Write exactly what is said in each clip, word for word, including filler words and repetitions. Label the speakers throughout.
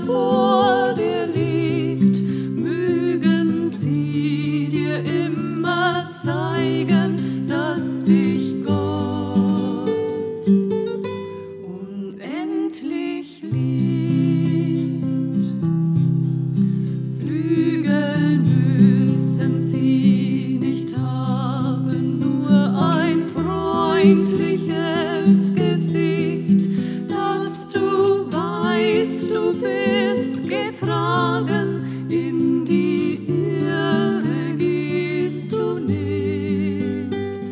Speaker 1: vor dir liegt, mögen sie dir immer zeigen, dass dich Gott unendlich liebt. Flügel müssen sie nicht haben, nur ein freundliches Gesicht, dass du weißt, du bist getragen, in die Irre gehst du nicht.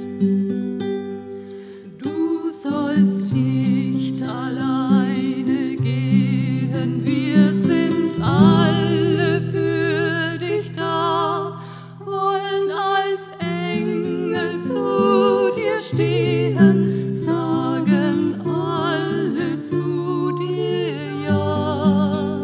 Speaker 1: Du sollst nicht alleine gehen, wir sind alle für dich da, wollen als Engel zu dir stehen, sagen alle zu dir ja.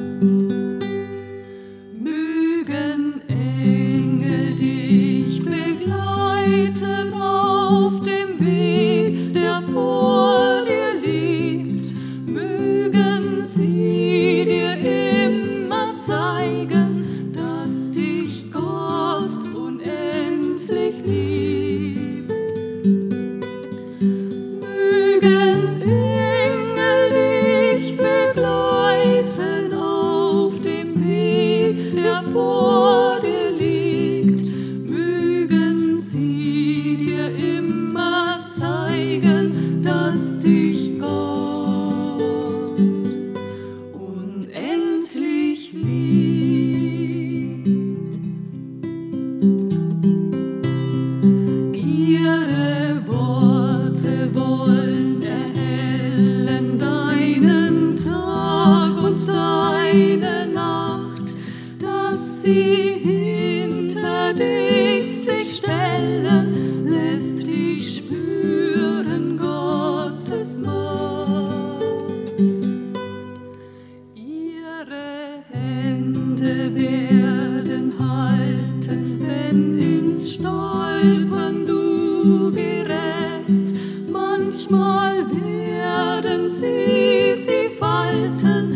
Speaker 1: Mögen Engel dich begleiten auf dem Weg, der vor dir liegt, mögen sie dir immer zeigen, dass dich Gott unendlich liebt. Mögen Engel dich begleiten auf dem Weg, der vor dir liegt, mögen sie dir immer zeigen, dass dich Gott unendlich liebt. Ihre Worte wollen erhellen deinen Tag und deine Nacht, dass sie hinter dich sich stellen, lässt dich spüren Gottes Macht. Ihre Hände werden halten, wenn ins Stolpern du gerätst. Manchmal werden sie sie falten,